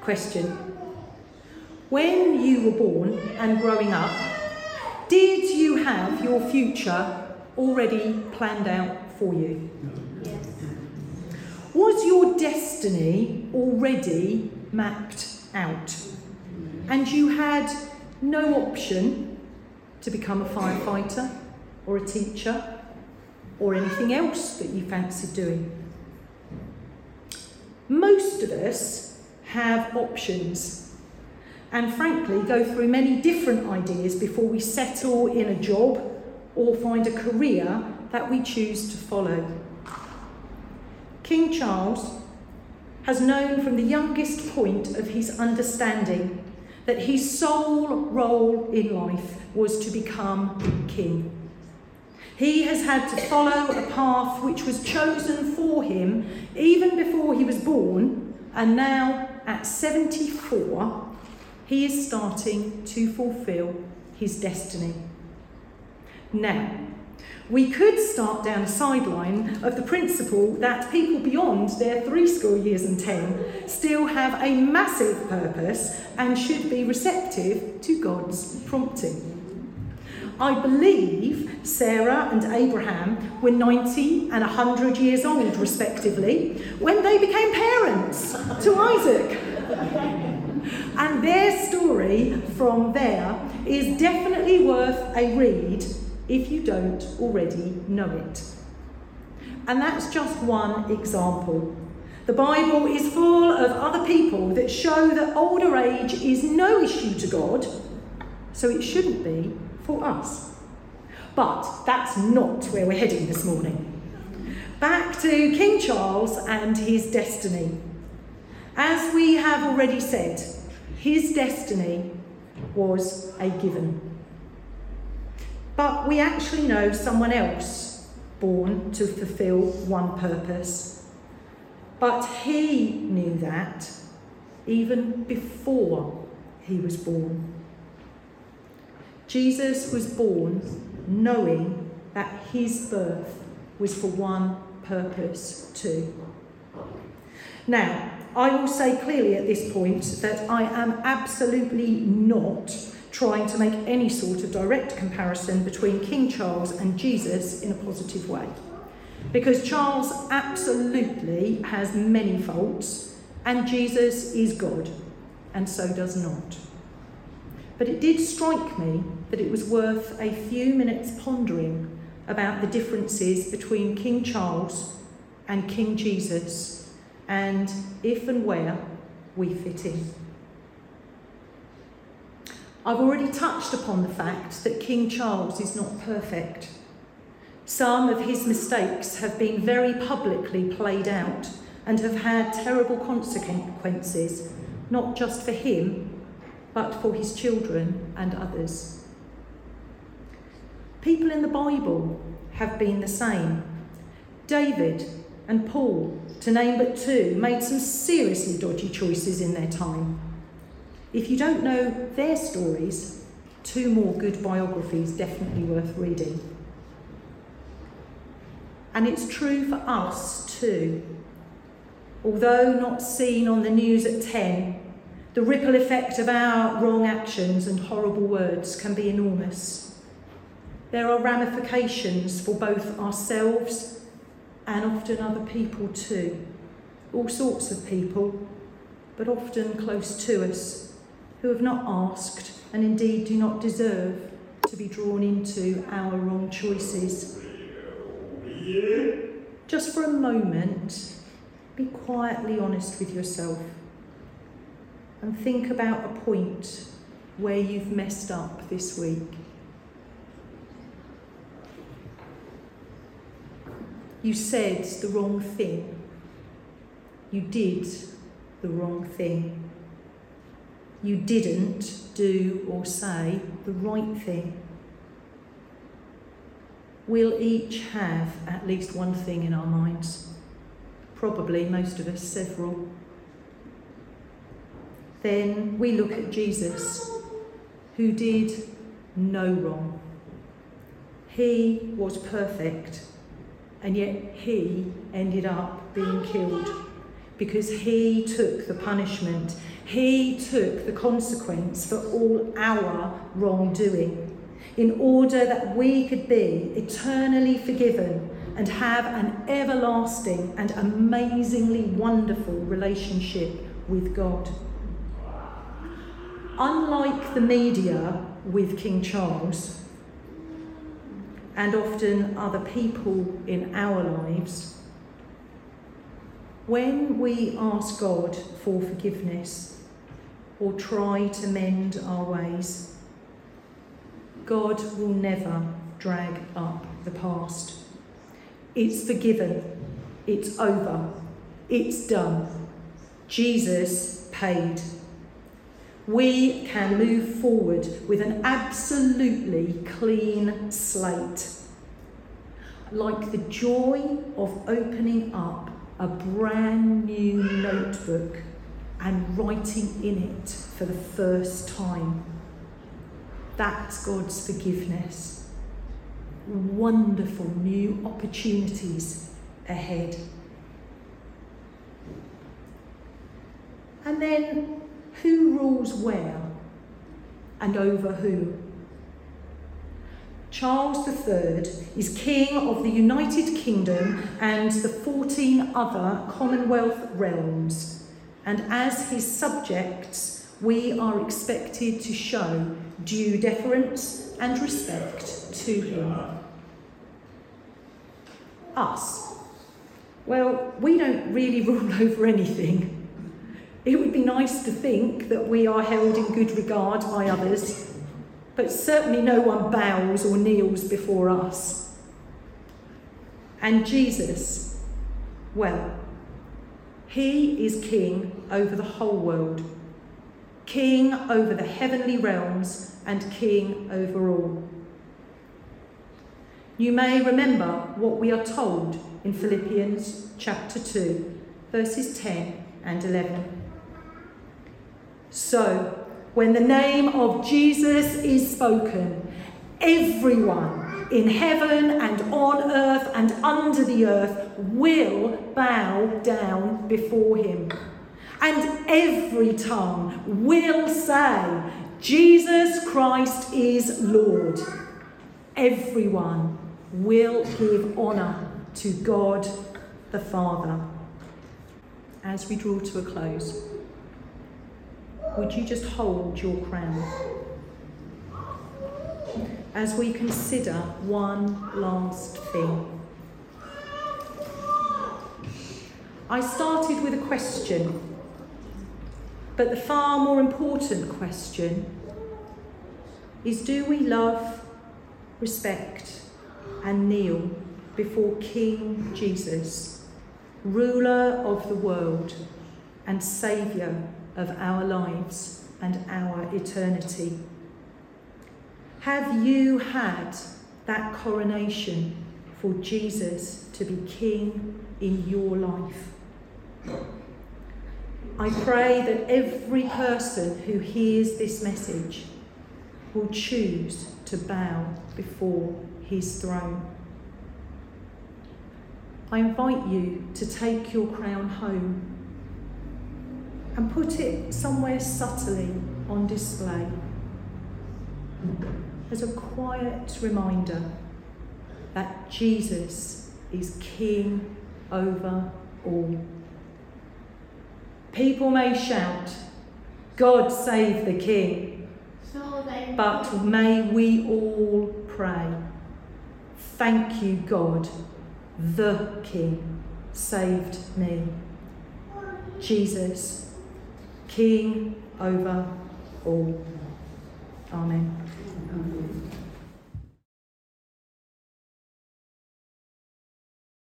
Question. When you were born and growing up, did you have your future already planned out for you? Yes. Was your destiny already mapped out? And you had no option to become a firefighter or a teacher or anything else that you fancied doing? Most of us have options and frankly go through many different ideas before we settle in a job or find a career that we choose to follow. King Charles has known from the youngest point of his understanding that his sole role in life was to become king. He has had to follow a path which was chosen for him even before he was born, and now at 74, he is starting to fulfil his destiny. Now, we could start down a sideline of the principle that people beyond their 70 years and 10 still have a massive purpose and should be receptive to God's prompting. I believe Sarah and Abraham were 90 and 100 years old, respectively, when they became parents to Isaac. And their story from there is definitely worth a read if you don't already know it. And that's just one example. The Bible is full of other people that show that older age is no issue to God, so it shouldn't be for us. But that's not where we're heading this morning. Back to King Charles and his destiny. As we have already said, his destiny was a given. But we actually know someone else born to fulfill one purpose. But he knew that even before he was born. Jesus was born knowing that his birth was for one purpose too. Now, I will say clearly at this point that I am absolutely not trying to make any sort of direct comparison between King Charles and Jesus in a positive way. Because Charles absolutely has many faults, and Jesus is God, and so does not. But it did strike me that it was worth a few minutes pondering about the differences between King Charles and King Jesus, and if and where we fit in. I've already touched upon the fact that King Charles is not perfect. Some of his mistakes have been very publicly played out and have had terrible consequences, not just for him, but for his children and others. People in the Bible have been the same. David and Paul, to name but two, made some seriously dodgy choices in their time. If you don't know their stories, two more good biographies definitely worth reading. And it's true for us too. Although not seen on the news at 10, the ripple effect of our wrong actions and horrible words can be enormous. There are ramifications for both ourselves and often other people too. All sorts of people, but often close to us, who have not asked and indeed do not deserve to be drawn into our wrong choices. Just for a moment, be quietly honest with yourself and think about a point where you've messed up this week. You said the wrong thing. You did the wrong thing. You didn't do or say the right thing. We'll each have at least one thing in our minds. Probably, most of us, several. Then we look at Jesus, who did no wrong. He was perfect, and yet he ended up being killed. because he took the punishment. He took the consequence for all our wrongdoing, in order that we could be eternally forgiven and have an everlasting and amazingly wonderful relationship with God. Unlike the media with King Charles, and often other people in our lives, when we ask God for forgiveness or try to mend our ways, God will never drag up the past. It's forgiven, it's over, it's done. Jesus paid. We can move forward with an absolutely clean slate, like the joy of opening up a brand new notebook and writing in it for the first time. That's God's forgiveness. Wonderful new opportunities ahead. And then, who rules where and over who? Charles III is King of the United Kingdom and the 14 other Commonwealth realms, and as his subjects, we are expected to show due deference and respect to him. Us. Well, we don't really rule over anything. It would be nice to think that we are held in good regard by others, but certainly no one bows or kneels before us. And Jesus, well, he is king over the whole world, king over the heavenly realms and king over all. You may remember what we are told in Philippians chapter 2, verses 10 and 11. So, when the name of Jesus is spoken, everyone in heaven and on earth and under the earth will bow down before him. And every tongue will say, Jesus Christ is Lord. Everyone will give honour to God the Father. As we draw to a close, would you just hold your crown as we consider one last thing? I started with a question, but the far more important question is, do we love, respect and kneel before King Jesus, ruler of the world and saviour of our lives and our eternity? Have you had that coronation for Jesus to be King in your life? I pray that every person who hears this message will choose to bow before his throne. I invite you to take your crown home and put it somewhere subtly on display as a quiet reminder that Jesus is King over all. People may shout, God save the King, but may we all pray, thank you God, the King saved me. Jesus, King over all. Amen.